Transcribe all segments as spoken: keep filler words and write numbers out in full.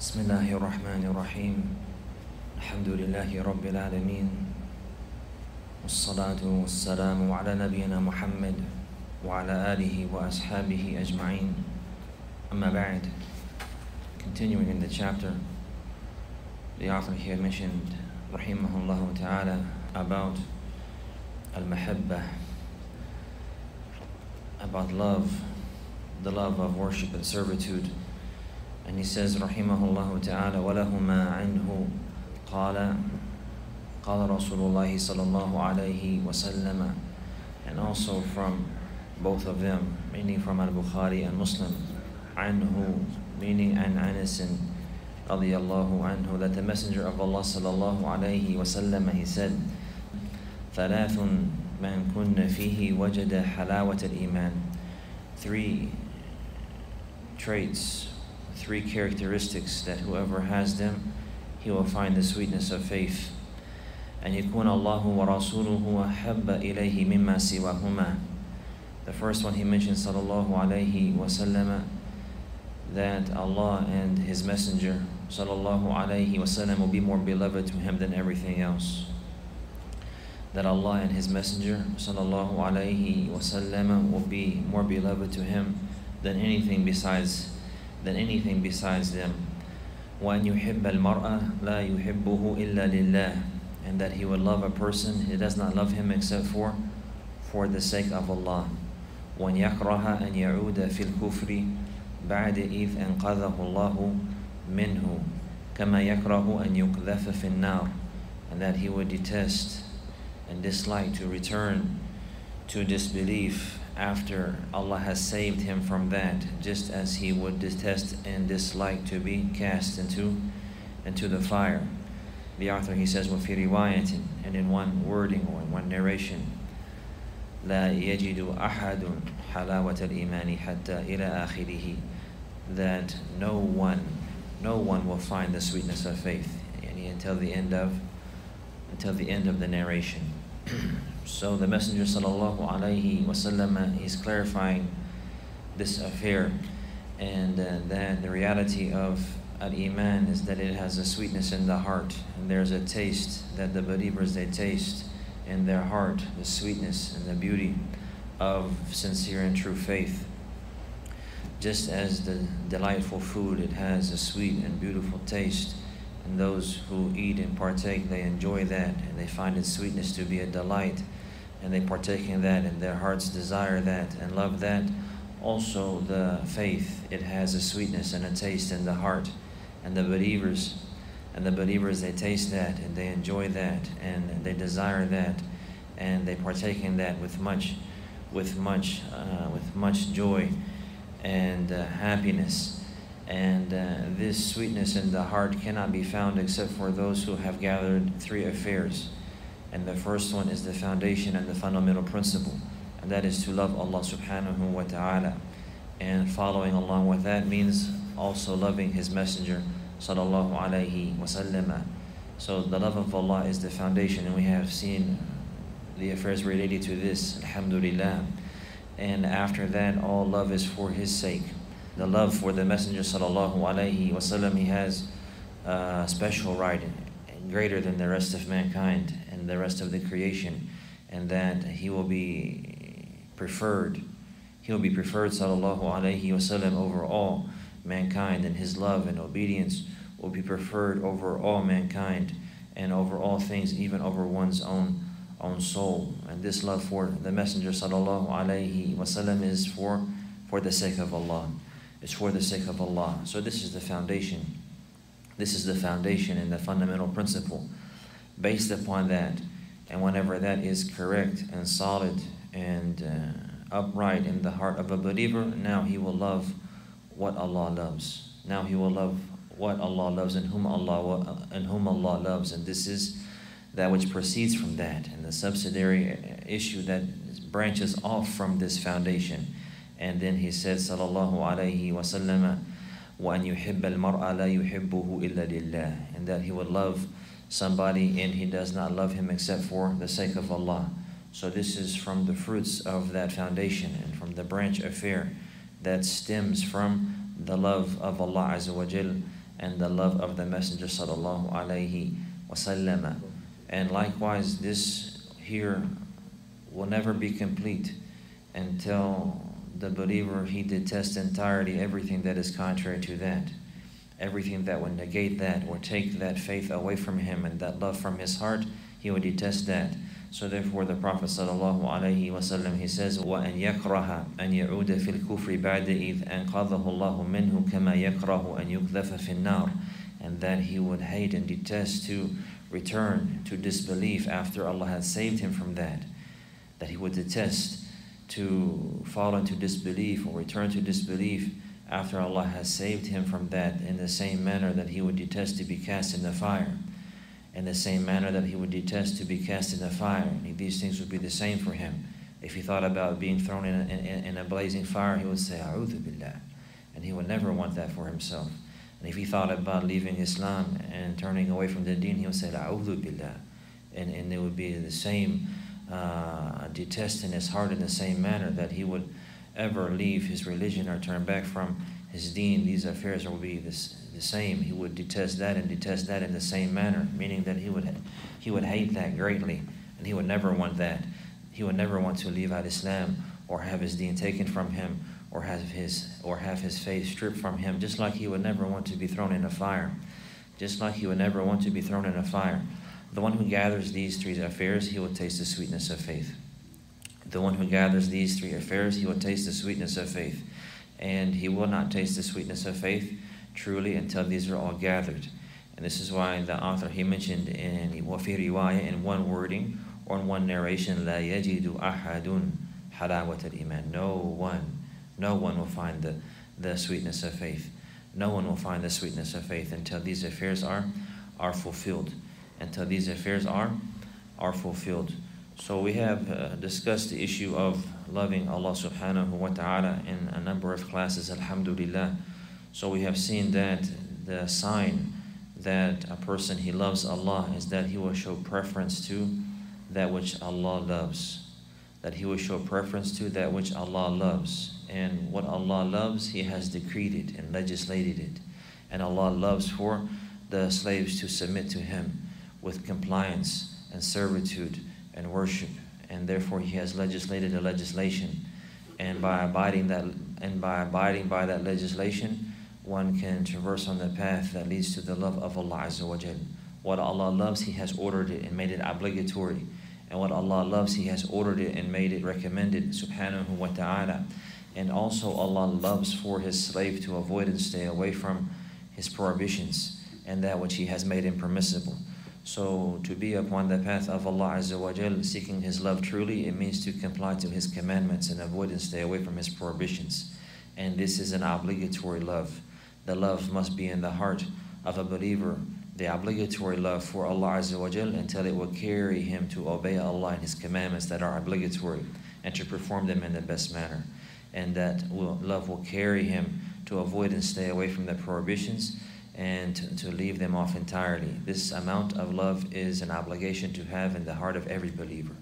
بسم الله الرحمن الرحيم الحمد لله رب العالمين والصلاة والسلام على نبينا محمد وعلى آله وأصحابه أجمعين أما بعد. Continuing in the chapter, the author here mentioned rahimahullah ta'ala about al-mahabbah, about love, the love of worship and servitude. And he says rahimahullah ta'ala وَلَهُمَا عَنْهُ قَالَ قَالَ رَسُولُ اللَّهِ صَلَى اللَّهُ عَلَيْهِ وَسَلَّمَ. And also from both of them, meaning from al-Bukhari and Muslim, anhu, meaning an Anas radiyallahu anhu, that the Messenger of Allah sallallahu alayhi wa sallam, he said, ثَلَاثٌ مَنْ كُنَّ فِيهِ وَجَدَ حَلَاوَةَ الْإِيمَانِ. Three traits, three characteristics that whoever has them, he will find the sweetness of faith. أن يكون الله ورسوله أحب إليه مما سواهما. The first one he mentioned sallallahu alayhi wa sallam, that Allah and His Messenger sallallahu alayhi wa sallam will be more beloved to him than everything else. That Allah and His Messenger sallallahu alayhi wa sallam will be more beloved to him than anything besides than anything besides them. وَأَنْ يُحِبَّ الْمَرْأَ لَا يُحِبُّهُ إِلَّا لِلَّهِ. And that he would love a person, he does not love him except for for the sake of Allah. وَأَنْ يَكْرَهَ أَنْ يَعُودَ فِي الْكُفْرِ بَعْدَ إِذْ أَنْقَذَهُ اللَّهُ مِنْهُ كَمَا يَكْرَهُ أَنْ يُقْذَفَ فِي النَّارِ. And that he would detest and dislike to return to disbelief after Allah has saved him from that, just as he would detest and dislike to be cast into into the fire. The author, he says, وَفِي رِوَايَةٍ, and in one wording or in one narration, لَا يَجِدُ أَحَدٌ حَلَاوَةَ الْإِيمَانِ حَتَّى إِلَى آخِرِهِ. That no one, no one will find the sweetness of faith, yani until the end of until the end of the narration. So the Messenger sallallahu alayhi wa sallam is clarifying this affair, and uh, that the reality of al-Iman is that it has a sweetness in the heart, and there's a taste that the believers, they taste in their heart, the sweetness and the beauty of sincere and true faith. Just as the delightful food, it has a sweet and beautiful taste, and those who eat and partake, they enjoy that, and they find its sweetness to be a delight, and they partake in that, and their hearts desire that and love that. Also the faith, it has a sweetness and a taste in the heart, and the believers, and the believers, they taste that, and they enjoy that, and they desire that, and they partake in that with much, with much, uh, with much joy and uh, happiness. And uh, this sweetness in the heart cannot be found except for those who have gathered three affairs. And the first one is the foundation and the fundamental principle, and that is to love Allah subhanahu wa ta'ala. And following along with that means also loving His Messenger sallallahu alayhi wa sallam. So the love of Allah is the foundation, and we have seen the affairs related to this, alhamdulillah. And after that, all love is for His sake. The love for the Messenger sallallahu alayhi wa sallam, he has a special right, greater than the rest of mankind and the rest of the creation, and that he will be preferred. He will be preferred sallallahu alayhi wa sallam over all mankind, and his love and obedience will be preferred over all mankind and over all things, even over one's own own soul. And this love for the Messenger sallallahu alayhi wa sallam is for for the sake of Allah. It's for the sake of Allah. So this is the foundation. This is the foundation and the fundamental principle. Based upon that, and whenever that is correct and solid and uh, upright in the heart of a believer, now he will love what Allah loves. Now he will love what Allah loves, and whom Allah and whom Allah loves. And this is that which proceeds from that, and the subsidiary issue that branches off from this foundation. And then he said, sallallahu alayhi wa sallam, وَأَنْ يُحِبَّ الْمَرْءَ لَا يُحِبُّهُ إِلَّا لِلَّهِ. And that he would love somebody, and he does not love him except for the sake of Allah. So this is from the fruits of that foundation, and from the branch affair that stems from the love of Allah Azza wa Jal and the love of the Messenger sallallahu alaihi wasallam. And likewise, this here will never be complete until the believer, he detests entirely everything that is contrary to that. Everything that would negate that or take that faith away from him and that love from his heart, he would detest that. So therefore the Prophet sallallahu alaihi wasallam, he says, وَأَنْ يَكْرَهَ أَنْ يَعُودَ فِي الْكُفْرِ بَعْدَ إِذْ أَنْقَذَهُ اللَّهُ مِنْهُ كَمَا يَكْرَهُ أَنْ يُقْذَفَ فِي النَّارِ. And that he would hate and detest to return to disbelief after Allah had saved him from that. That he would detest to fall into disbelief or return to disbelief after Allah has saved him from that, in the same manner that he would detest to be cast in the fire. In the same manner that he would detest to be cast in the fire. And these things would be the same for him. If he thought about being thrown in a, in, in a blazing fire, he would say, A'udhu billah. And he would never want that for himself. And if he thought about leaving Islam and turning away from the deen, he would say, A'udhu billah. And, and it would be the same uh, detest in his heart in the same manner that he would ever leave his religion or turn back from his deen. These affairs will be this, the same. He would detest that and detest that in the same manner, meaning that he would he would hate that greatly, and he would never want that. He would never want to leave out Islam or have his deen taken from him or have his or have his faith stripped from him, just like he would never want to be thrown in a fire. Just like he would never want to be thrown in a fire. The one who gathers these three affairs, he will taste the sweetness of faith. The one who gathers these three affairs, he will taste the sweetness of faith. And he will not taste the sweetness of faith truly until these are all gathered. And this is why the author, he mentioned in وَفِي رِوَايَةٍ, in one wording or in one narration, لَا يَجِدُ أَحَدٌ حَلَاوَةَ الْإِيمَانِ. No one, no one will find the, the sweetness of faith. No one will find the sweetness of faith until these affairs are, are fulfilled. Until these affairs are, are fulfilled. So we have uh, discussed the issue of loving Allah subhanahu wa ta'ala in a number of classes, alhamdulillah. So we have seen that the sign that a person, he loves Allah, is that he will show preference to that which Allah loves. That he will show preference to that which Allah loves. And what Allah loves, he has decreed it and legislated it. And Allah loves for the slaves to submit to him with compliance and servitude and worship, and therefore he has legislated a legislation, and by abiding that and by abiding by that legislation, one can traverse on the path that leads to the love of Allah Azza wa Jal. What Allah loves, he has ordered it and made it obligatory, and what Allah loves, he has ordered it and made it recommended, subhanahu wa ta'ala. And also Allah loves for his slave to avoid and stay away from his prohibitions and that which he has made impermissible. So to be upon the path of Allah Azza wa Jal, seeking his love truly, it means to comply to his commandments and avoid and stay away from his prohibitions. And this is an obligatory love. The love must be in the heart of a believer, the obligatory love for Allah Azza wa Jal, until it will carry him to obey Allah and his commandments that are obligatory and to perform them in the best manner. And that will, love will carry him to avoid and stay away from the prohibitions and to, to leave them off entirely. This amount of love is an obligation to have in the heart of every believer.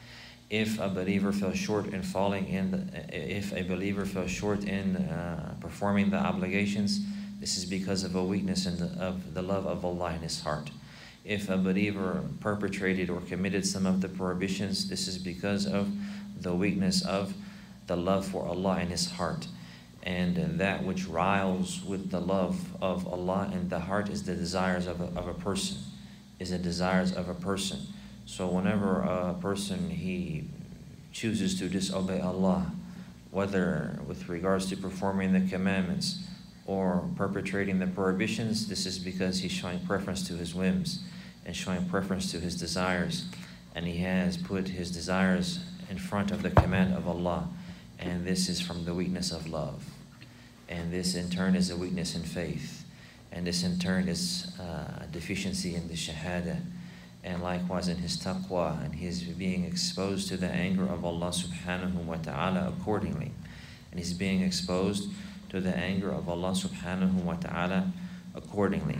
If a believer fell short in falling in, the, if a believer fell short in uh, performing the obligations, this is because of a weakness in the, of the love of Allah in his heart. If a believer perpetrated or committed some of the prohibitions, this is because of the weakness of the love for Allah in his heart. And that which riles with the love of Allah in the heart is the desires of a, of a person, is the desires of a person. So whenever a person, he chooses to disobey Allah, whether with regards to performing the commandments or perpetrating the prohibitions, this is because he's showing preference to his whims and showing preference to his desires. And he has put his desires in front of the command of Allah. And this is from the weakness of love. And this in turn is a weakness in faith. And this in turn is uh, a deficiency in the shahada. And likewise in his taqwa, and his being exposed to the anger of Allah subhanahu wa ta'ala accordingly. And he's being exposed to the anger of Allah subhanahu wa ta'ala accordingly.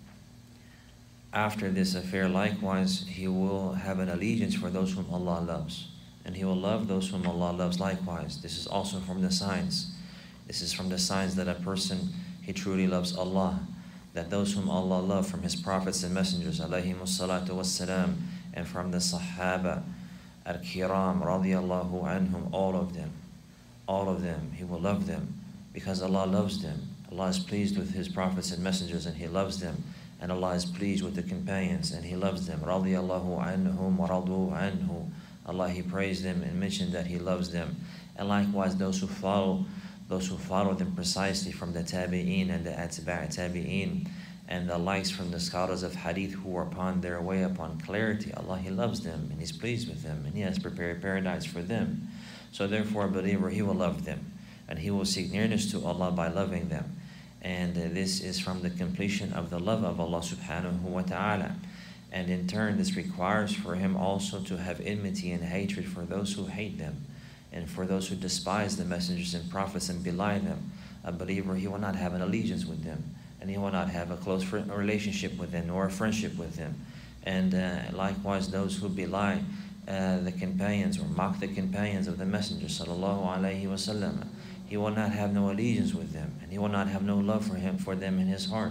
After this affair, likewise, he will have an allegiance for those whom Allah loves. And he will love those whom Allah loves likewise. This is also from the signs. This is from the signs that a person, he truly loves Allah. that those whom Allah loved from His prophets and messengers, alayhimus salatu wassalam, and from the Sahaba, al-Kiram, radiyallahu anhum, all of them, all of them, He will love them, because Allah loves them. Allah is pleased with His prophets and messengers, and He loves them. And Allah is pleased with the companions, and He loves them. Radiyallahu anhum wa radu anhu. Allah, He praised them and mentioned that He loves them. And likewise, those who follow, those who follow them precisely from the tabi'een and the atba' tabi'een, and the likes from the scholars of hadith who are upon their way upon clarity. Allah, He loves them, and He's pleased with them, and He has prepared paradise for them. So therefore, a believer, he will love them, and he will seek nearness to Allah by loving them. And uh, this is from the completion of the love of Allah subhanahu wa ta'ala. And in turn, this requires for him also to have enmity and hatred for those who hate them, and for those who despise the messengers and prophets and belie them. A believer, he will not have an allegiance with them, and he will not have a close relationship with them, nor a friendship with them. And uh, likewise, those who belie uh, the companions or mock the companions of the Messenger sallallahu alaihi wasallam, he will not have no allegiance with them, and he will not have no love for him, for them in his heart.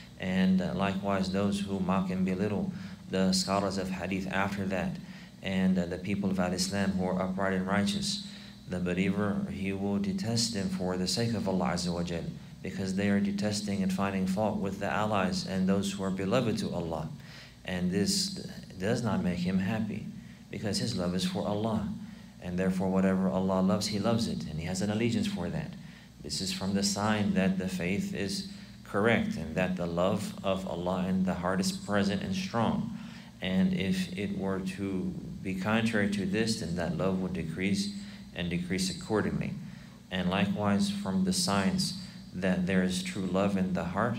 And uh, likewise, those who mock and belittle the scholars of hadith after that, and uh, the people of Al-Islam who are upright and righteous, the believer, he will detest them for the sake of Allah Azza wa Jal, because they are detesting and finding fault with the allies and those who are beloved to Allah. And this does not make him happy, because his love is for Allah. And therefore, whatever Allah loves, He loves it, and He has an allegiance for that. This is from the sign that the faith is correct, and that the love of Allah in the heart is present and strong. And if it were to be contrary to this, then that love would decrease and decrease accordingly. And likewise, from the signs that there is true love in the heart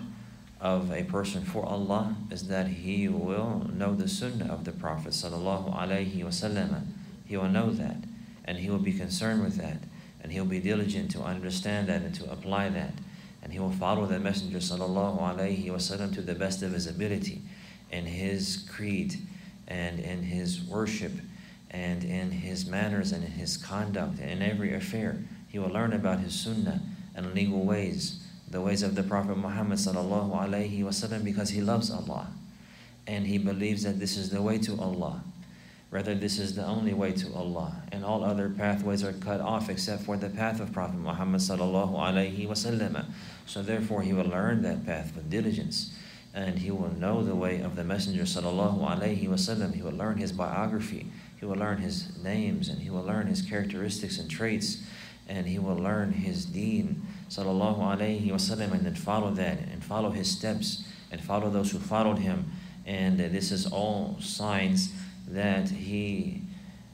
of a person for Allah is that he will know the sunnah of the Prophet sallallahu alaihi wasallam. He will know that, and he will be concerned with that, and he'll be diligent to understand that and to apply that, and he will follow the Messenger sallallahu alaihi wasallam to the best of his ability in his creed and in his worship and in his manners and in his conduct and in every affair. He will learn about his sunnah and legal ways, the ways of the Prophet Muhammad sallallahu alaihi wasallam, because he loves Allah and he believes that this is the way to Allah. Rather, this is the only way to Allah, and all other pathways are cut off except for the path of Prophet Muhammad sallallahu alaihi wasallam. So therefore, he will learn that path with diligence, and he will know the way of the Messenger sallallahu alaihi wasallam. He will learn his biography, he will learn his names, and he will learn his characteristics and traits, and he will learn his deen sallallahu alaihi wasallam, and then follow that, and follow his steps, and follow those who followed him. And uh, this is all signs that he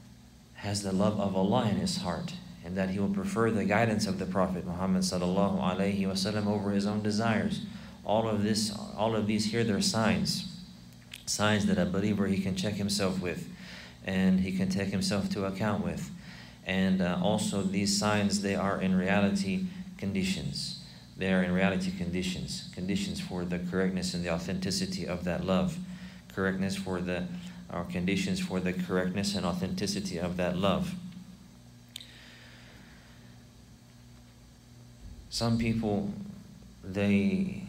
has the love of Allah in his heart, and that he will prefer the guidance of the Prophet Muhammad sallallahu alaihi wasallam over his own desires. All of this, all of these here, they're signs, signs that a believer, he can check himself with, and he can take himself to account with. And uh, also these signs, they are in reality conditions. They are in reality conditions, conditions for the correctness and the authenticity of that love, correctness for the Are conditions for the correctness and authenticity of that love. Some people, they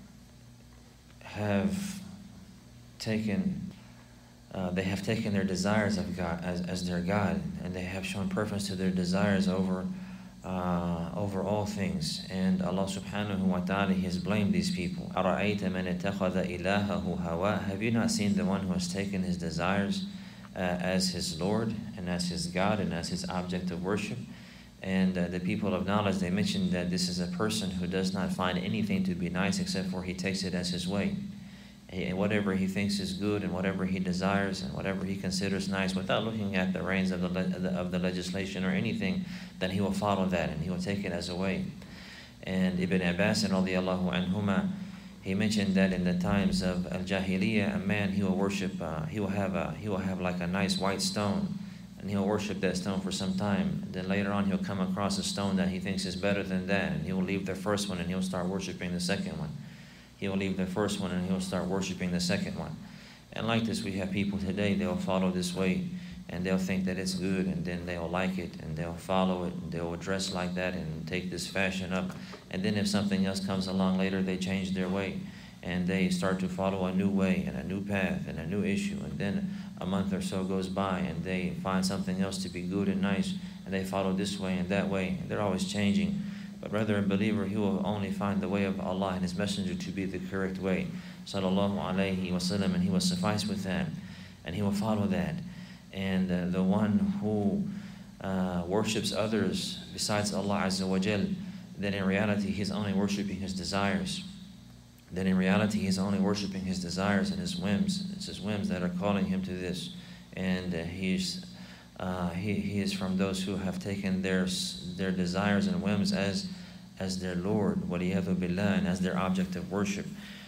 have taken, uh, they have taken their desires of God as, as their God, and they have shown preference to their desires over Uh, over all things. And Allah subhanahu wa ta'ala, He has blamed these people. أَرَأَيْتَ مَنِ اتَّخَذَ إِلَهَهُ هَوَاهُ. Have you not seen the one who has taken his desires uh, as his Lord and as his God and as his object of worship? And uh, the people of knowledge, they mentioned that this is a person who does not find anything to be nice except for he takes it as his way. He, whatever he thinks is good and whatever he desires and whatever he considers nice, without looking at the reins of the, of the legislation or anything, then he will follow that and he will take it as a way. And Ibn Abbas radiallahu anhuma, he mentioned that in the times of al-Jahiliyyah, a man, he will worship, uh, he will have a, he will have like a nice white stone, and he'll worship that stone for some time. And then later on, he'll come across a stone that he thinks is better than that, and he will leave the first one and he'll start worshiping the second one. He will leave the first one and he'll start worshiping the second one. And like this, we have people today, they'll follow this way and they'll think that it's good, and then they'll like it and they'll follow it and they'll dress like that and take this fashion up. And then if something else comes along later, they change their way and they start to follow a new way and a new path and a new issue, and then a month or so goes by and they find something else to be good and nice, and they follow this way and that way. They're always changing. But rather a believer, he will only find the way of Allah and His Messenger to be the correct way, sallallahu alayhi wa sallam, and he will suffice with that, and he will follow that. And uh, the one who uh, worships others besides Allah Azza wa Jal, then in reality he's only worshipping his desires. Then in reality he's only worshipping his desires and his whims. It's his whims that are calling him to this. And uh, he's uh, he, he is from those who have taken their their desires and whims as as their Lord, waliyadhu billah, and as their object of worship.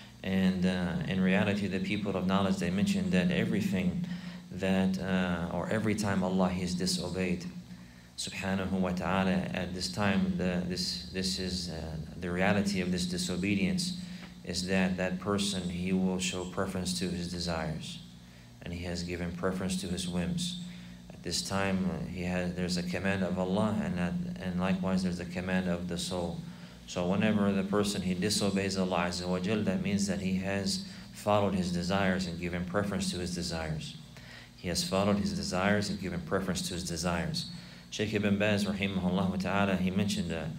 And uh, in reality, the people of knowledge, they mentioned that everything that uh, or every time Allah is disobeyed, subhanahu wa ta'ala, at this time, the, this this is uh, the reality of this disobedience is that that person, he will show preference to his desires, and he has given preference to his whims. At this time, uh, he has there's a command of Allah, and that, and likewise there's a command of the soul. So whenever the person, he disobeys Allah Azza wa Jal, that means that he has followed his desires and given preference to his desires. He has followed his desires and given preference to his desires. Shaykh Ibn Baz, rahimahullah ta'ala, he mentioned a,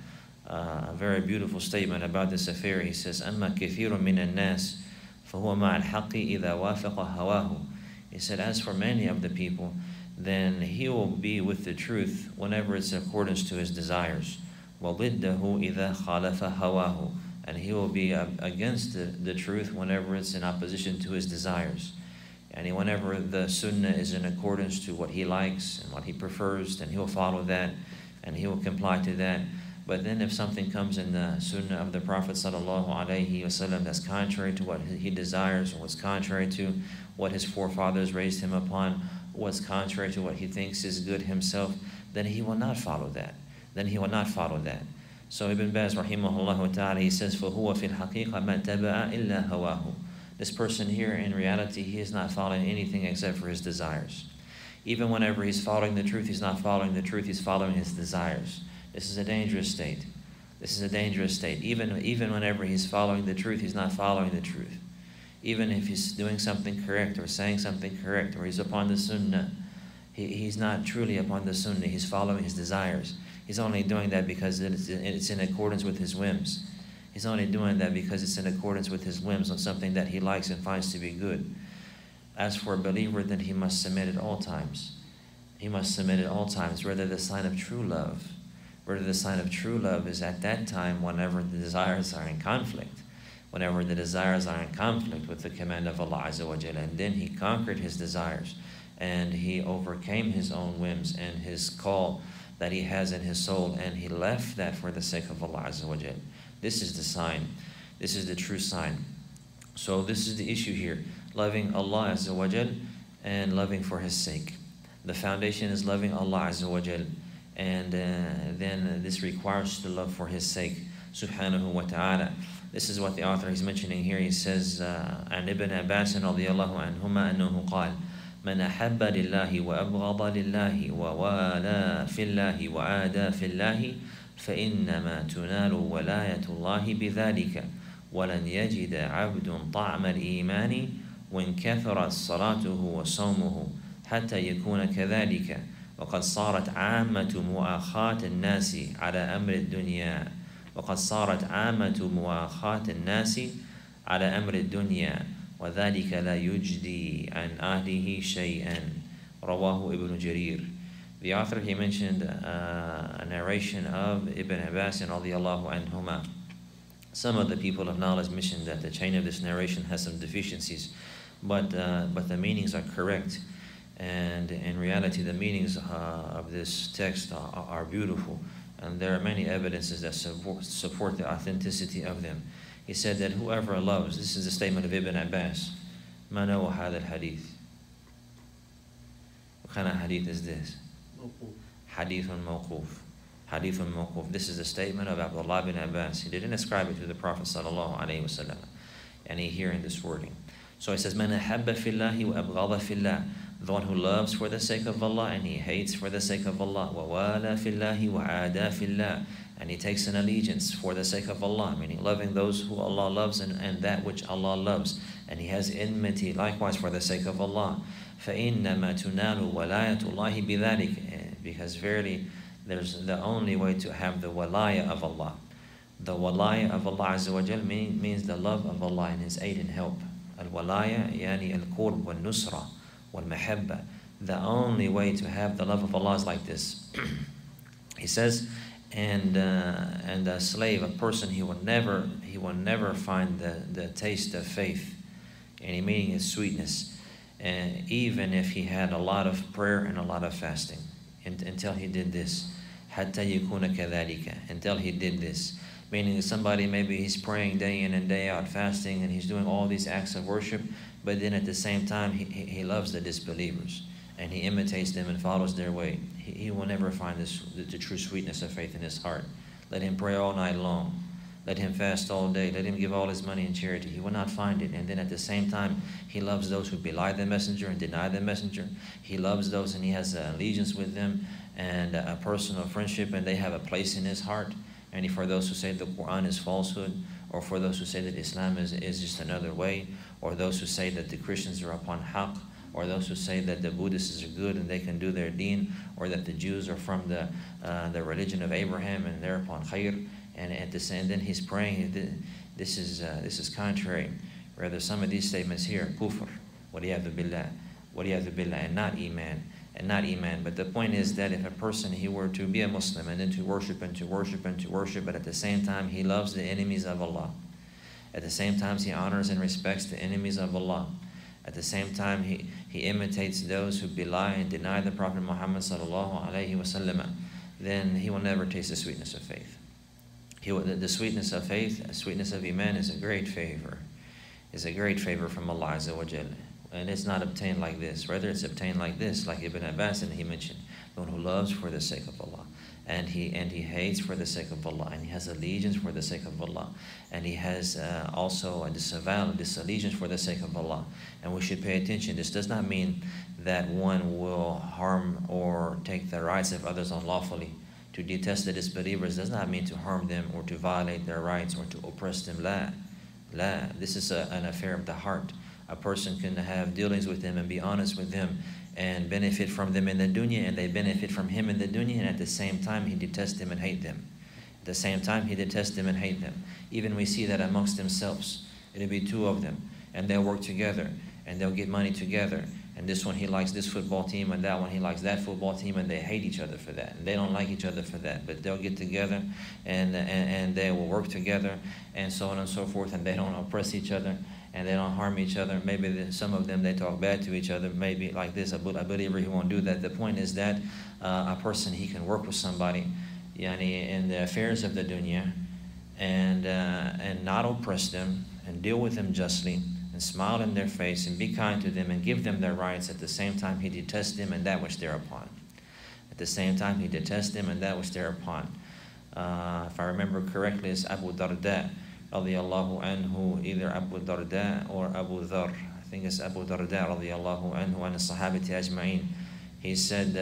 a very beautiful statement about this affair. He says, أَمَّا كَثِيرٌ مِنَ النَّاسِ فَهُوَ مَعَ الْحَقِّ إِذَا وَافَقَ هَوَاهُ. He said, as for many of the people, then he will be with the truth whenever it's in accordance to his desires. وَضِدَّهُ إِذَا خَالَفَ هَوَاهُ. And he will be against the, the truth whenever it's in opposition to his desires. And whenever the sunnah is in accordance to what he likes and what he prefers, then he'll follow that and he will comply to that. But then if something comes in the sunnah of the Prophet sallallahu alaihi wasallam that's contrary to what he desires, or what's contrary to what his forefathers raised him upon, what's contrary to what he thinks is good himself, then he will not follow that. Then he will not follow that. So Ibn Baz rahimahullah ta'ala, he says, فَهُوَ فِي الْحَقِيقَ مَا تَبَعَ إِلَّا هَوَاهُ. This person here, in reality, he is not following anything except for his desires. Even whenever he's following the truth, he's not following the truth, he's following his desires. This is a dangerous state. This is a dangerous state. Even, even whenever he's following the truth, he's not following the truth. Even if he's doing something correct or saying something correct or he's upon the sunnah, he, he's not truly upon the sunnah, he's following his desires. He's only doing that because it's, it's in accordance with his whims. He's only doing that because it's in accordance with his whims on something that he likes and finds to be good. As for a believer, then he must submit at all times. He must submit at all times, rather the sign of true love. Rather the sign of true love is at that time whenever the desires are in conflict. Whenever the desires are in conflict with the command of Allah Azza wa Jalla. And then he conquered his desires and he overcame his own whims and his call that he has in his soul, and he left that for the sake of Allah Azza wa Jalla. This is the sign. This is the true sign. So this is the issue here. Loving Allah Azza wa Jal and loving for His sake. The foundation is loving Allah Azza wa Jal. And uh, then this requires the love for His sake. Subhanahu wa ta'ala. This is what the author is mentioning here. He says, uh, عن ابن عباس رضي الله عنهما أنه قال من أحب لله وأبغض لله ووالى في الله وعادى في الله فإنما تنال ولاية الله بذلك ولن يجد عبد طعم الإيمان وإن كثرت صلاته وصومه حتى يكون كذلك وقد صارت عامة مؤاخاة الناس على أمر الدنيا وقد صارت عامة مؤاخاة الناس على أمر الدنيا وذلك لا يجدي عن أهله شيئا رواه ابن جرير. The author, he mentioned uh, a narration of Ibn Abbas radiallahu anhuma. Some of the people of knowledge mentioned that the chain of this narration has some deficiencies, but uh, but the meanings are correct, and in reality the meanings uh, of this text are, are beautiful, and there are many evidences that support, support the authenticity of them. He said that whoever loves, this is the statement of Ibn Abbas, ما نوع هذا الحديث? What kind of hadith is this? Hadith mawquf. Hadith mawquf. This is a statement of Abdullah bin Abbas. He didn't ascribe it to the Prophet sallallahu alaihi wasallam. And he here in this wording. So he says, "Man ahabba fillahi wa abghadha fillah." The one who loves for the sake of Allah and he hates for the sake of Allah. Wa wala fillahi wa ada fillah. and he takes an allegiance for the sake of Allah, meaning loving those who Allah loves and, and that which Allah loves, and he has enmity likewise for the sake of Allah. فَإِنَّمَا تُنَالُ وَلَايَةُ اللَّهِ بِذَلِكَ, because verily there's the only way to have the walaya of Allah. The walaya of Allah Azza wa Jal mean, means the love of Allah and His aid and help. Al-walaya yani al-qurb wal-nusra wal-mahabba. The only way to have the love of Allah is like this. He says, and uh, and a slave, a person, he will never he will never find the, the taste of faith, and meaning is sweetness, and even if he had a lot of prayer and a lot of fasting, and, until he did this, hatta yakuna kadhalika, until he did this, meaning that somebody, maybe he's praying day in and day out, fasting, and he's doing all these acts of worship, but then at the same time he, he, he loves the disbelievers, and he imitates them and follows their way. He, he will never find this, the, the true sweetness of faith in his heart. Let him pray all night long. Let him fast all day. Let him give all his money in charity. He will not find it. And then at the same time, he loves those who belie the messenger and deny the messenger. He loves those and he has an allegiance with them and a personal friendship, and they have a place in his heart. And for those who say the Quran is falsehood, or for those who say that Islam is, is just another way, or those who say that the Christians are upon haqq, or those who say that the Buddhists are good and they can do their deen, or that the Jews are from the uh, the religion of Abraham and they're upon khair, and at the same, then he's praying. This is uh, this is contrary. Rather, some of these statements here, kufr, waliyadhu billah, waliyadhu billah, and not iman, and not iman. But the point is that if a person, he were to be a Muslim and then to worship and to worship and to worship, but at the same time he loves the enemies of Allah, at the same time he honors and respects the enemies of Allah, at the same time he, he imitates those who belie and deny the Prophet Muhammad sallallahu alaihi wasallam, then he will never taste the sweetness of faith. He will, the sweetness of faith, the sweetness of iman is a great favor, is a great favor from Allah Azza wa Jalla. And it's not obtained like this. Rather, it's obtained like this, like Ibn Abbas, and he mentioned, the one who loves for the sake of Allah, and he and he hates for the sake of Allah, and he has allegiance for the sake of Allah, and he has uh, also a disavow, disallegiance for the sake of Allah. And we should pay attention. This does not mean that one will harm or take the rights of others unlawfully. To detest the disbelievers does not mean to harm them or to violate their rights or to oppress them. La, la. This is a, an affair of the heart. A person can have dealings with them and be honest with them and benefit from them in the dunya, and they benefit from him in the dunya, and at the same time he detests them and hate them. At the same time he detests them and hate them. Even we see that amongst themselves. It'll be two of them, and they'll work together, and they'll get money together. And this one, he likes this football team, and that one, he likes that football team, and they hate each other for that. And they don't like each other for that, but they'll get together, and, and, and they will work together, and so on and so forth, and they don't oppress each other, and they don't harm each other. Maybe the, some of them, they talk bad to each other, maybe like this, a believer, he won't do that. The point is that uh, a person, he can work with somebody yani, in the affairs of the dunya, and, uh, and not oppress them, and deal with them justly, and smile in their face, and be kind to them, and give them their rights. At the same time, he detests them and that which they're upon. At the same time, he detests them and that which they're upon. Uh, if I remember correctly, it's Abu Darda, radiyallahu anhu, either Abu Darda or Abu Dhar. I think it's Abu Darda, radiyallahu anhu, and the Sahabati ajma'in. He said,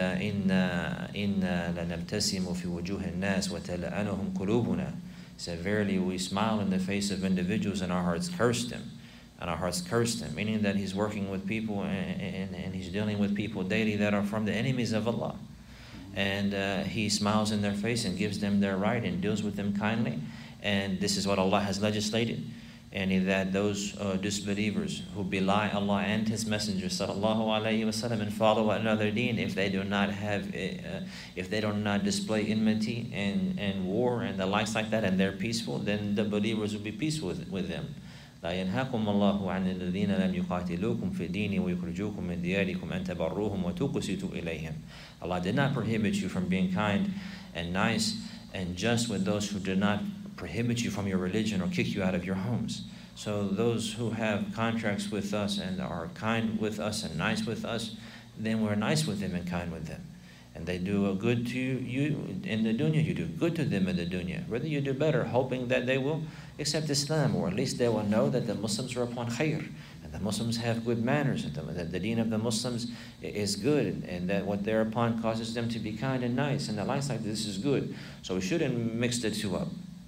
Inna inna lanabtasimu fi wujuh an-nas wa tala'anuhum qulubuna. He said, verily we smile in the face of individuals and our hearts curse them. And our hearts curse them, meaning that he's working with people and, and, and he's dealing with people daily that are from the enemies of Allah. And uh, he smiles in their face and gives them their right and deals with them kindly. And this is what Allah has legislated. And that those uh, disbelievers who belie Allah and His Messenger sallallahu alaihi wasallam and follow another deen, if they do not have, uh, if they do not display enmity and, and war and the likes like that, and they're peaceful, then the believers will be peaceful with, with them. لا ينهاكم الله عن الذين لم يقاتلوكم في الدين ويخرجوكم من دياركم أن تبروهم وتقسطوا إليهم. Allah did not prohibit you from being kind and nice and just with those who did not prohibit you from your religion or kick you out of your homes. So those who have contracts with us and are kind with us and nice with us, then we're nice with them and kind with them. And they do a good to you in the dunya, you do good to them in the dunya. Whether you do better, hoping that they will accept Islam, or at least they will know that the Muslims are upon khair, and And the Muslims have good manners, and the, the, the deen of the Muslims is good, and, and that what thereupon causes them to be kind and nice, and the likes like this is good. So we shouldn't mix the two up.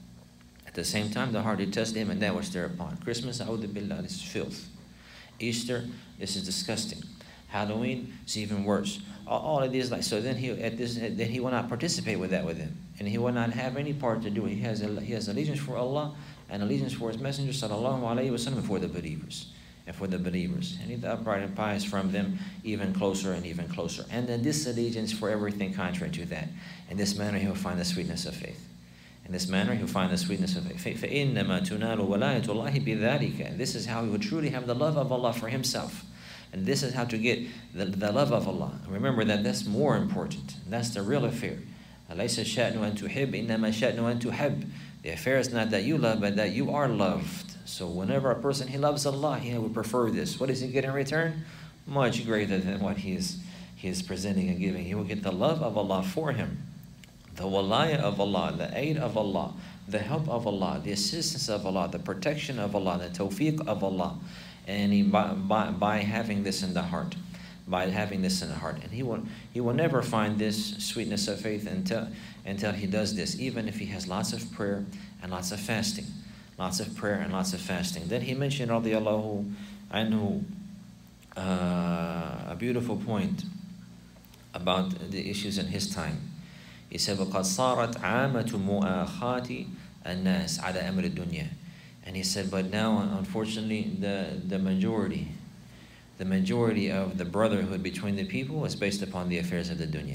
At the same time, the heart detests them, and that was thereupon. Christmas, a'udhu billah, this is filth. Easter, this is disgusting. Halloween, it's even worse. All, all of these, like so. Then he at this, then he will not participate with that with him, and he will not have any part to do. He has a, he has allegiance for Allah and allegiance for His Messenger sallallahu alaihi wasallam, for the believers and for the believers, and the upright and pious from them even closer and even closer. And then this allegiance for everything contrary to that. In this manner, he will find the sweetness of faith. In this manner, he'll find the sweetness of faith. فَإِنَّمَا تُنَالُ وَلَايَةُ اللَّهِ بِذَلِكَ. And this is how he would truly have the love of Allah for himself. And this is how to get the, the love of Allah. Remember that that's more important. That's the real affair. أَلَيْسَ الشَّأْنُ أَن تُحِبْ إِنَّمَا الشَّأْنُ أَن تُحَبْ. The affair is not that you love, but that you are loved. So whenever a person, he loves Allah, he would prefer this. What does he get in return? Much greater than what he is, he is presenting and giving. He will get the love of Allah for him, the walayah of Allah, the aid of Allah, the help of Allah, the assistance of Allah, the protection of Allah, the tawfiq of Allah. And he, by, by, by having this in the heart, by having this in the heart. And he will, he will never find this sweetness of faith until, until he does this, even if he has lots of prayer and lots of fasting. Lots of prayer and lots of fasting. Then he mentioned, radiyallahu anhu, uh, a beautiful point about the issues in his time. He said, وَقَدْ صَارَتْ عَامَةُ مُؤَاخَاتِ النَّاسِ عَلَى أَمْرِ الدُّنْيَا. And he said, but now, unfortunately, the, the majority, the majority of the brotherhood between the people is based upon the affairs of the dunya.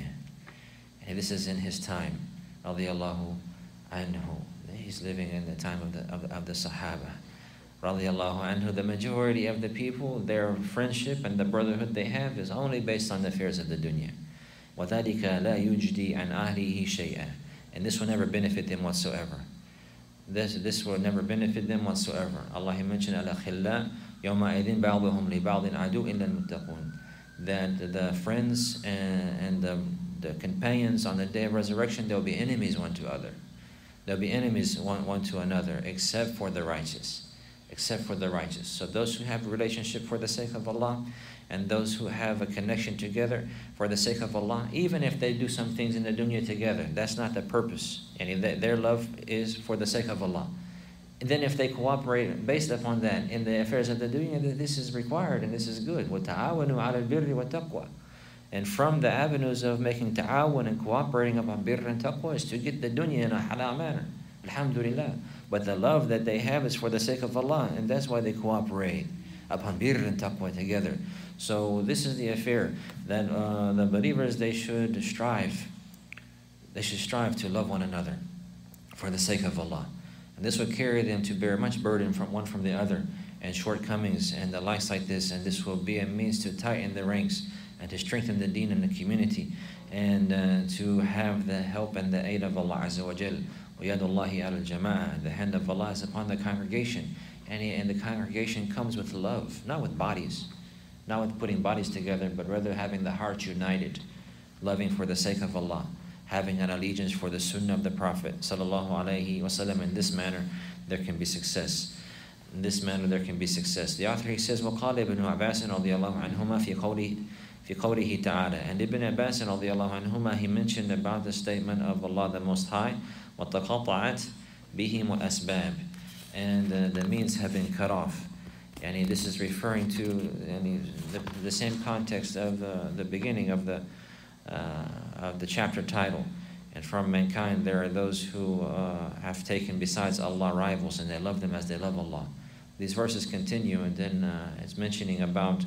And this is in his time, radiyallahu anhu. He's living in the time of the, of, of the Sahaba, radiyallahu anhu. The majority of the people, their friendship and the brotherhood they have is only based on the affairs of the dunya. وَذَلِكَ لَا يُجْدِي عَنْ أَهْلِهِ شَيْئًا. And this will never benefit them whatsoever. This, this will never benefit them whatsoever. Allah mentioned, الْأَخِلَّاءُ يَوْمَئِذٍ بَعْضُهُمْ لِبَعْضٍ عَدُوٌ إِلَّا الْمُتَّقُونَ. That the friends and, and the, the companions on the day of resurrection, they'll be enemies one to other. They'll be enemies one, one to another, except for the righteous. Except for the righteous. So those who have a relationship for the sake of Allah, and those who have a connection together for the sake of Allah, even if they do some things in the dunya together, that's not the purpose. And their love is for the sake of Allah. And then if they cooperate based upon that in the affairs of the dunya, this is required and this is good. وَتَعَاوَنُوا عَلَى الْبِرِّ وَالتَّقْوَى. And from the avenues of making ta'awun and cooperating upon birr and taqwa is to get the dunya in a halal manner. Alhamdulillah. But the love that they have is for the sake of Allah, and that's why they cooperate upon birr and taqwa together. So this is the affair that uh, the believers, they should strive. They should strive to love one another for the sake of Allah. And this will carry them to bear much burden from one from the other and shortcomings and the likes like this. And this will be a means to tighten the ranks and to strengthen the deen in the community and uh, to have the help and the aid of Allah Azza wa Jal. وَيَدُ اللَّهِ عَلَى الْجَمَاعَةِ. The hand of Allah is upon the congregation. And, he, and the congregation comes with love, not with bodies. Not with putting bodies together, but rather having the hearts united, loving for the sake of Allah, having an allegiance for the sunnah of the Prophet sallallahu alaihi wasallam. In this manner, there can be success. In this manner, there can be success. The author, he says, وَقَالَ ابْنُ عَبَّاسٍ رَضِيَ اللَّهُ عَنْهُمَا فِي قَوْلِهِ فِي قَوْلِهِ تَعَالَى. And Ibn Abbas رضي الله عنهما, he mentioned about the statement of Allah the Most High, وَتَقَطَعَتْ بِهِمُ الْأَسْبَابِ. And uh, the means have been cut off. And this is referring to yani, the, the same context of the, the beginning of the, uh, of the chapter title. And from mankind, there are those who uh, have taken besides Allah rivals, and they love them as they love Allah. These verses continue, and then uh, it's mentioning about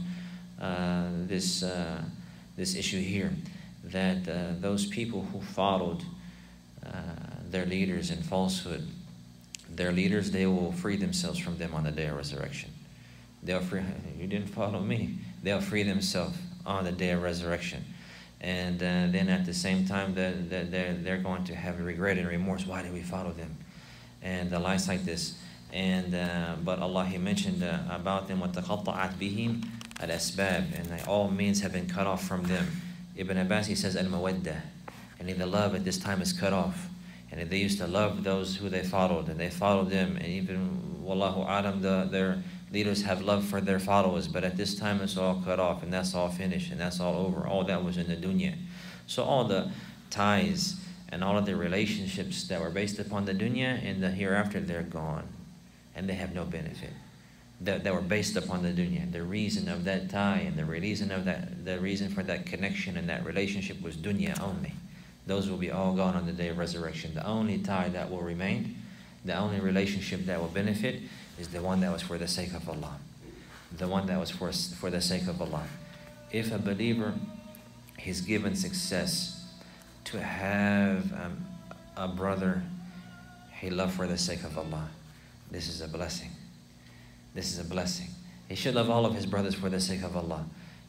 uh, this, uh, this issue here, that uh, those people who followed uh, their leaders in falsehood, their leaders, they will free themselves from them on the day of resurrection. They'll free, you didn't follow me. They'll free themselves on the day of resurrection. And uh, then at the same time, they're, they're, they're going to have regret and remorse. Why did we follow them? And the lies like this. And uh, but Allah, He mentioned uh, about them, وَتَقَطَّعَتْ بِهِمْ الْأَسْبَابِ. And all means have been cut off from them. Ibn Abbas, he says, al-mawaddah. And the love at this time is cut off. And they used to love those who they followed, and they followed them. And even, wallahu alam, the, their Leaders have love for their followers, but at this time it's all cut off, and that's all finished, and that's all over. All that was in the dunya. So all the ties and all of the relationships that were based upon the dunya, in the hereafter, they're gone, and they have no benefit. That, that were based upon the dunya. The reason of that tie and the reason of that, the reason for that connection and that relationship was dunya only. Those will be all gone on the day of resurrection. The only tie that will remain, the only relationship that will benefit, is the one that was for the sake of Allah. The one that was for, for the sake of Allah. If a believer is given success to have um, a brother he loved for the sake of Allah, this is a blessing. This is a blessing. He should love all of his brothers for the sake of Allah.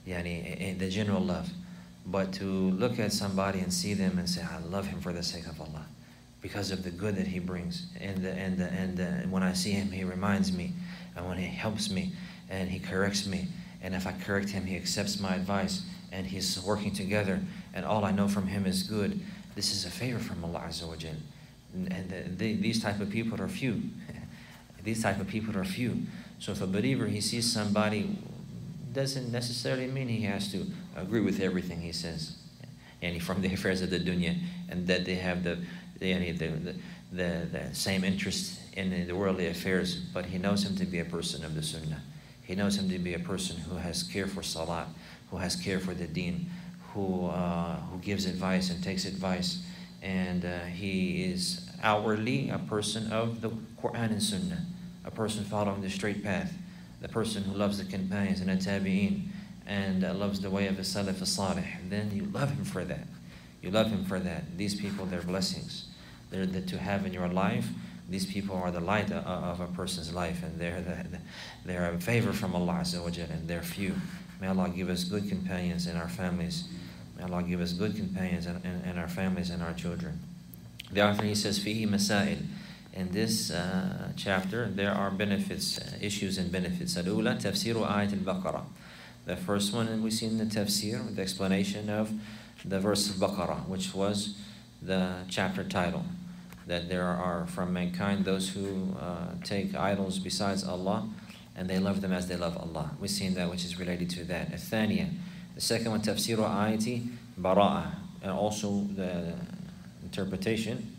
Yani, the general love. But to look at somebody and see them and say, I love him for the sake of Allah, because of the good that he brings. And, and, and, and when I see him, he reminds me. And when he helps me, and he corrects me. And if I correct him, he accepts my advice. And he's working together. And all I know from him is good. This is a favor from Allah Azza wa Jal. And the, the, these type of people are few. These type of people are few. So if a believer, he sees somebody, doesn't necessarily mean he has to agree with everything he says. And from the affairs of the dunya. And that they have the The, the, the, the same interest in the worldly affairs, but he knows him to be a person of the sunnah. He knows him to be a person who has care for salat, who has care for the deen, who, uh, who gives advice and takes advice. And uh, he is outwardly a person of the Quran and sunnah, a person following the straight path, the person who loves the companions and the tabi'een, and uh, loves the way of the salaf as-salih. Then you love him for that. You love him for that. These people, they're blessings. They're the, to have in your life. These people are the light of, of a person's life, and they're the, they're a favor from Allah Azza wa Jal, and they're few. May Allah give us good companions in our families. May Allah give us good companions in, in, in our families and our children. The author, he says, fihi masail. In this uh, chapter, there are benefits, uh, issues and benefits. Al-ula, tafsiru ayat al-Baqarah. The first one, and we see in the tafsir, the explanation of the verse of Baqarah, which was the chapter title, that there are from mankind those who uh, take idols besides Allah, and they love them as they love Allah. We've seen that, which is related to that. Al-thaniya, the second one, tafsiru ayati bara'ah, and also the interpretation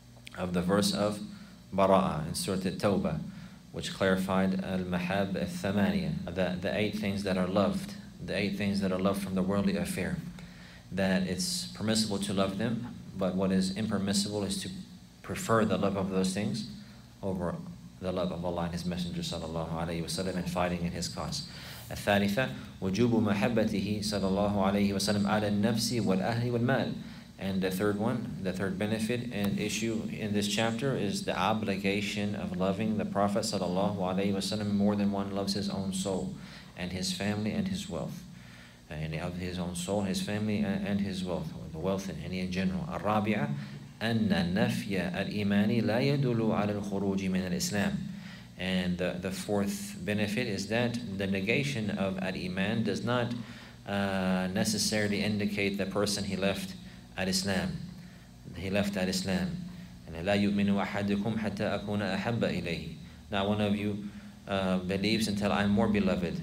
of the verse of bara'ah in Surah At-Tawbah, which clarified al-mahab al-thamaniya, the, the eight things that are loved, the eight things that are loved from the worldly affair. That it's permissible to love them, but what is impermissible is to prefer the love of those things over the love of Allah and His Messenger sallallahu alayhi wa sallam, and fighting in His cause. الثالثة وجوب محبته صلى الله عليه وسلم على النفس والأهل والمال. And the third one, the third benefit and issue in this chapter is the obligation of loving the Prophet sallallahu alayhi wa sallam more than one loves his own soul and his family and his wealth. And of his own soul, his family, and his wealth, or the wealth and in general. الرابعة أن نفي الإيمان لا يدل على الخروج من الإسلام. And the, the fourth benefit is that the negation of al-Iman does not uh, necessarily indicate the person he left al-Islam. He left al-Islam. And لا يؤمن أحدكم حتى أكون أحب إليه. Not one of you uh, believes until I'm more beloved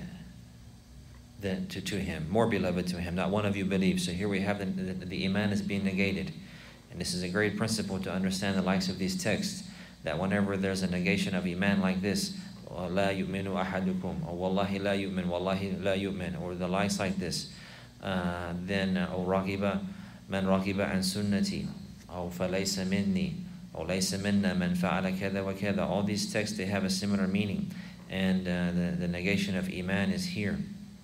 than to, to him, more beloved to him. Not one of you believes. So here we have the, the, the Iman is being negated. And this is a great principle to understand the likes of these texts, that whenever there's a negation of Iman like this, لا يؤمن أحدكم, or والله لا يؤمن, والله لا يؤمن, or the likes like this, uh, then أو رغب من رغب عن سنتي, أو فليس مني, أو ليس منا من فعل كذا وكذا. All these texts, they have a similar meaning, and uh, the, the negation of Iman is here.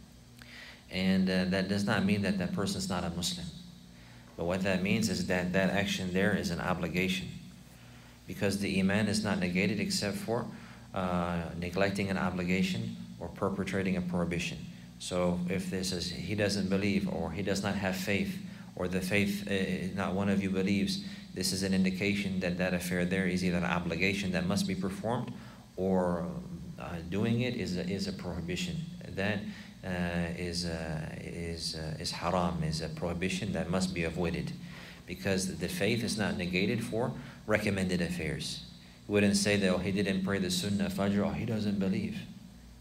And uh, that does not mean that that person is not a Muslim. But what that means is that that action there is an obligation. Because the Iman is not negated except for uh, neglecting an obligation or perpetrating a prohibition. So if this is, he doesn't believe, or he does not have faith, or the faith, uh, not one of you believes, this is an indication that that affair there is either an obligation that must be performed, or uh, doing it is a, is a prohibition. That Uh, is uh, is uh, is haram, is a prohibition that must be avoided, because the faith is not negated for recommended affairs. We wouldn't say that, oh, he didn't pray the Sunnah Fajr, oh, he doesn't believe.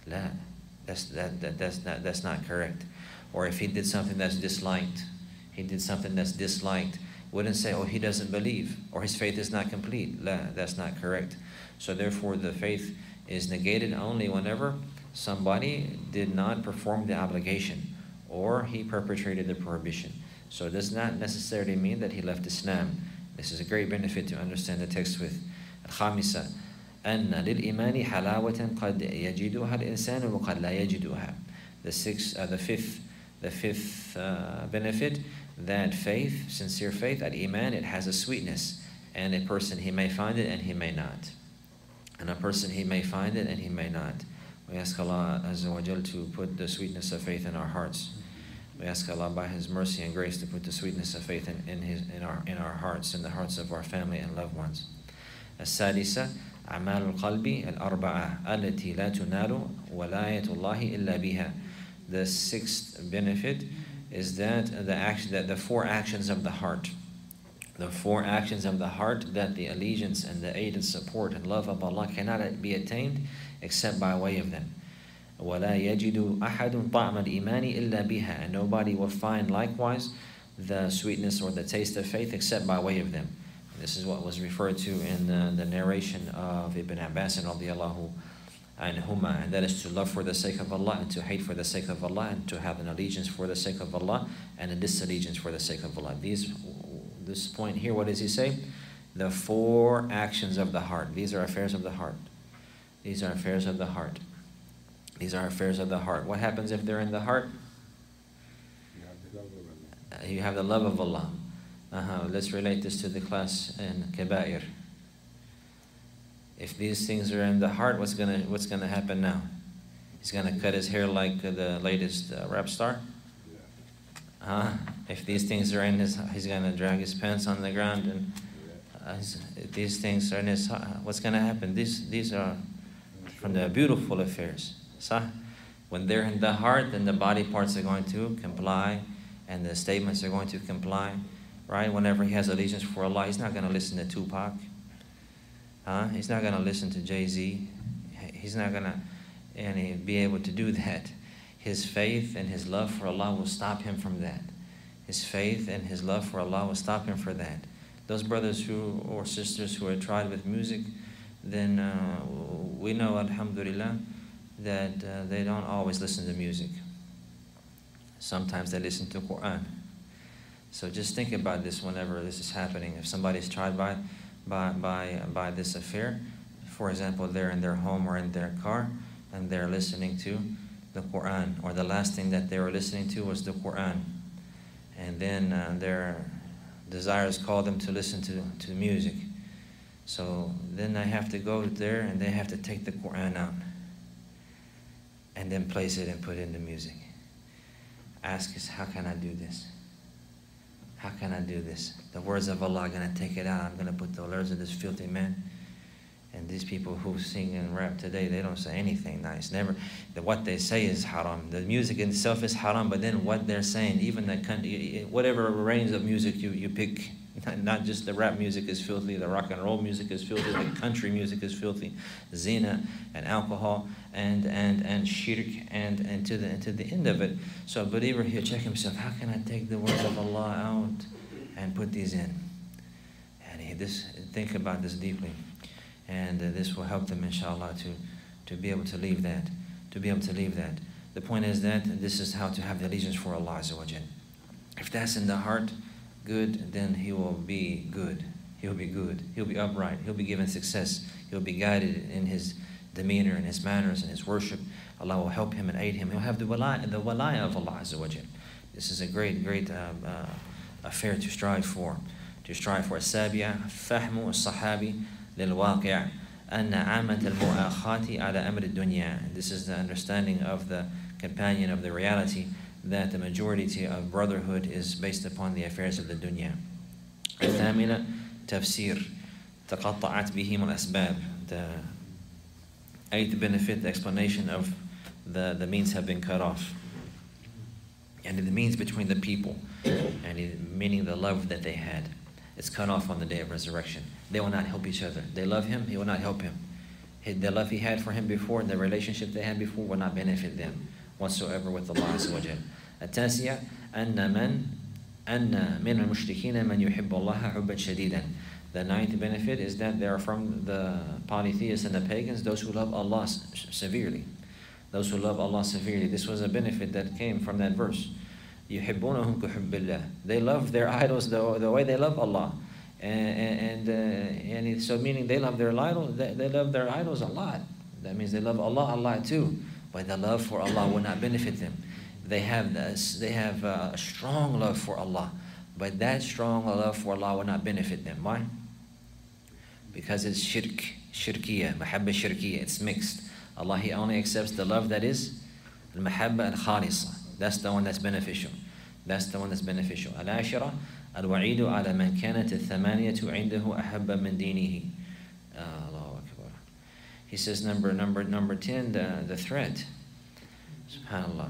La, that's, that, that, that's, not, that's not correct. Or if he did something that's disliked, he did something that's disliked, wouldn't say, oh, he doesn't believe, or his faith is not complete. La, that's not correct. So therefore, the faith is negated only whenever somebody did not perform the obligation, or he perpetrated the prohibition. So it does not necessarily mean that he left Islam. This is a great benefit to understand the text with. الخامسة أن للإيمان حلاوة قد يجدها الإنسان وقد لا يجدها. The sixth, uh, the fifth, the fifth uh, benefit, that faith, sincere faith, al-iman, it has a sweetness, and a person he may find it and he may not. And a person he may find it and he may not. We ask Allah Azza wa Jal to put the sweetness of faith in our hearts. We ask Allah by His mercy and grace to put the sweetness of faith in, in, his, in, our, in our hearts, in the hearts of our family and loved ones. السادسة أعمال القلب الأربعة التي لا تنال ولاية الله إلا بها. The sixth benefit is that the action, that the four actions of the heart, the four actions of the heart, that the allegiance and the aid and support and love of Allah cannot be attained except by way of them. ولا يجد أحد طعم الإيمان إلا بها. And nobody will find likewise the sweetness or the taste of faith except by way of them. And this is what was referred to in the, the narration of Ibn Abbas radiallahu anhuma, and that is to love for the sake of Allah and to hate for the sake of Allah, and to have an allegiance for the sake of Allah and a disallegiance for the sake of Allah. These, this point here, what does he say? The four actions of the heart. These are affairs of the heart. These are affairs of the heart. These are affairs of the heart. What happens if they're in the heart? You have the love of Allah. Uh-huh. Let's relate this to the class in Kaba'ir. If these things are in the heart, what's gonna what's gonna happen now? He's gonna cut his hair like the latest uh, rap star. Uh, if these things are in his, he's gonna drag his pants on the ground, and uh, if these things are in his, what's gonna happen? These these are from the beautiful affairs. So when they're in the heart, then the body parts are going to comply, and the statements are going to comply, right? Whenever he has allegiance for Allah, he's not gonna listen to Tupac. Huh? He's not going to listen to Jay-Z. He's not going to and be able to do that. His faith and his love for Allah will stop him from that. His faith and his love for Allah will stop him for that. Those brothers who or sisters who are tried with music, then uh, we know, alhamdulillah, that uh, they don't always listen to music. Sometimes they listen to Quran. So just think about this whenever this is happening. If somebody's tried by By, by, by this affair, for example, they're in their home or in their car and they're listening to the Quran, or the last thing that they were listening to was the Quran, and then uh, their desires call them to listen to, to music. So then I have to go there and they have to take the Quran out and then place it and put in the music. Ask us, how can I do this? How can I do this? The words of Allah are going to take it out. I'm going to put the words of this filthy man. And these people who sing and rap today, they don't say anything nice. Never. The, what they say is haram. The music itself is haram, but then what they're saying, even the country, whatever range of music you, you pick, not just the rap music is filthy, the rock and roll music is filthy, the country music is filthy, zina and alcohol and and and shirk and and to the and to the end of it. So a believer here, check himself. How can I take the words of Allah out and put these in? And he, this think about this deeply, and uh, this will help them, inshallah, to to be able to leave that, to be able to leave that. The point is that this is how to have the allegiance for Allah Azza wa Jal. If that's in the heart, good, then he will be good. He'll be good. He'll be upright. He'll be given success. He'll be guided in his demeanor and his manners and his worship. Allah will help him and aid him. He'll have the walaya, the walaya of Allah Azza wa Jal. This is a great, great uh, uh, affair to strive for. To strive for. السابعة فهم الصحابي للواقع أن عامة المؤاخاة على أمر الدنيا. This is the understanding of the companion of the reality, that the majority of brotherhood is based upon the affairs of the dunya. الثامنة تفسير تقطعت بهم الأسباب. The eighth benefit, the explanation of the, the means have been cut off. And the means between the people, and it, meaning the love that they had, it's cut off on the day of resurrection. They will not help each other. They love him, he will not help him. The love he had for him before, the relationship they had before, will not benefit them whatsoever with Allah Azza wa Jal. التاسع أن من أن من المشركين من يحب الله حبا شديدا. The ninth benefit is that they are from the polytheists and the pagans, those who love Allah severely. Those who love Allah severely. This was a benefit that came from that verse. يحبونهم كحب الله. They love their idols the, the way they love Allah. And, and, uh, and so meaning they love their idols, they, they love their idols a lot. That means they love Allah a lot too. But the love for Allah will not benefit them. They have this, they have a strong love for Allah. But that strong love for Allah will not benefit them. Why? Because it's shirk, shirkiyah, mahabba shirkiyah, it's mixed. Allah, He only accepts the love that is al-mahabba al-khalisa. That's the one that's beneficial. That's the one that's beneficial. Al-ashira, al-wa'idu ala man kanat al-thamaniyatu indahu ahabba min dinihi. Allahu Akbar. He says number number number ten, the, the threat. SubhanAllah.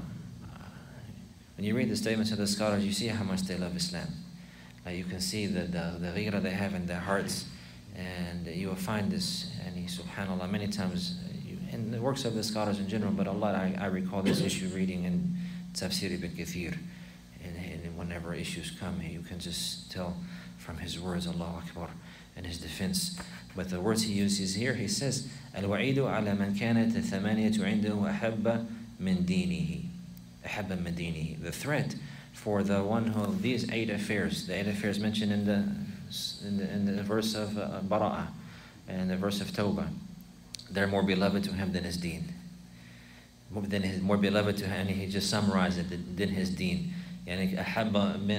When you read the statements of the scholars, you see how much they love Islam. Like you can see the, the, the ghira they have in their hearts. And you will find this, and he, subhanAllah, many times, you, in the works of the scholars in general, but Allah, I, I recall this issue reading in Tafsir ibn Kathir, and, and whenever issues come, you can just tell from his words, Allahu Akbar, and his defense. But the words he uses here, he says, Al-wa'idu ala man kanat thamaniyatu indahu ahabba min dinihi. Ahabba min dinihi. The threat for the one who, these eight affairs, the eight affairs mentioned in the In the, in the verse of uh, Bara'ah and the verse of Tawbah, they're more beloved to him than his deen. More, than his, more beloved to him, and he just summarized it, than his deen. يعني أحب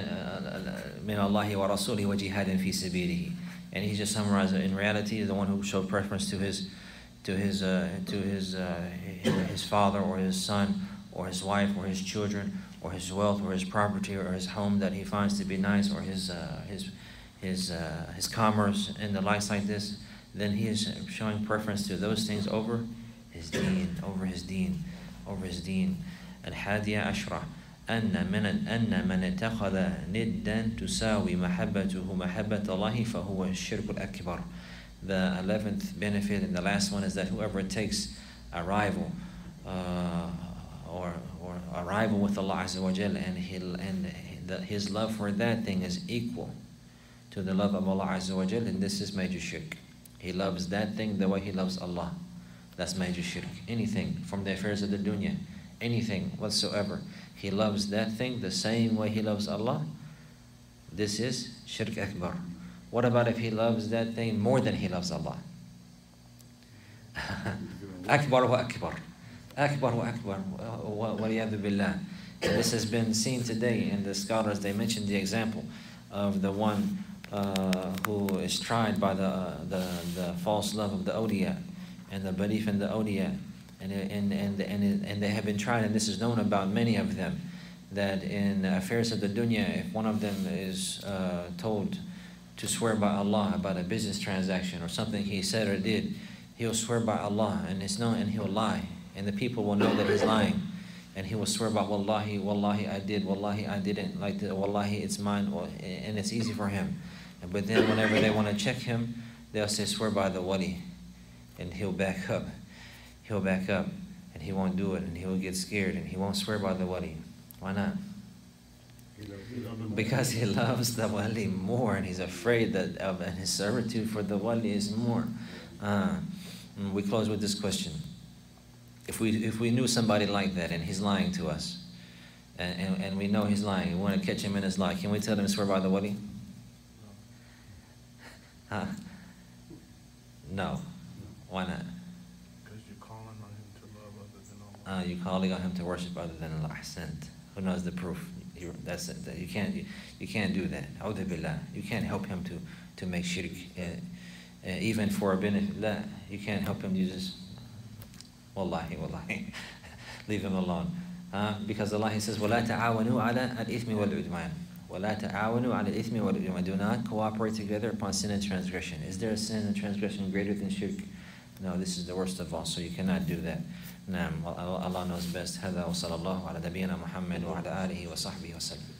من الله ورسوله وجهاد في سبيله. And he just summarized it. In reality, the one who showed preference to his, to his, uh, to his, uh, his father or his son or his wife or his children or his wealth or his property or his home that he finds to be nice or his, uh, his his uh, his commerce and the likes like this, then he is showing preference to those things over his deen, over his deen, over his deen. الحادية عشرة أن من أن من اتخذ ندا تساوي محبته محبة الله فهو الشرك الأكبر. The eleventh benefit and the last one is that whoever takes a rival uh, or or a rival with Allah Azza wa Jal, and he and the, his love for that thing is equal to the love of Allah Azza wa Jal, and this is major shirk. He loves that thing the way he loves Allah. That's major shirk. Anything from the affairs of the dunya, anything whatsoever, he loves that thing the same way he loves Allah. This is shirk akbar. What about if he loves that thing more than he loves Allah? Akbar wa akbar. Akbar wa akbar. Wa waliyadu billah. This has been seen today in the scholars. They mentioned the example of the one Uh, who is tried by the, uh, the the false love of the awliya and the belief in the awliya, and and and and and they have been tried, and this is known about many of them, that in affairs of the dunya, if one of them is uh, told to swear by Allah about a business transaction or something he said or did, he'll swear by Allah, and it's known, and he'll lie, and the people will know that he's lying. And he will swear by Wallahi, Wallahi I did, Wallahi I didn't, like the, Wallahi it's mine, and it's easy for him. But then whenever they want to check him, they'll say swear by the wali, and he'll back up. He'll back up, and he won't do it, and he'll get scared, and he won't swear by the wali. Why not? Because he loves the wali more, and he's afraid that of, and his servitude for the wali is more. Uh, we close with this question. If we if we knew somebody like that and he's lying to us, and, and, and we know he's lying, we want to catch him in his lie, can we tell him to swear by the wali? Huh? No. Why not? Because you're calling on him to love other than Allah. Uh, you're calling on him to worship other than Allah. Ahsant. Who knows the proof? You, that's it. You can't. You, you can't do that. A'udhu billah. You can't help him to to make shirk, uh, uh, even for a benefit. La, you can't help him. You just. Wallahi, wallahi. Leave him alone. Uh, because Allah, He says, وَلَا تَعَاوَنُوا عَلَىٰ الْإِثْمِ وَالْعُدْوَانِ وَلَا تَعَاوَنُوا عَلَى الْإِثْمِ وَالْعُدْوَانِ. Do not cooperate together upon sin and transgression. Is there a sin and transgression greater than shirk? No, this is the worst of all, so you cannot do that. Naam, Allah knows best. هذا وصلى الله على نبينا محمد وعلى آله وصحبه وسلم.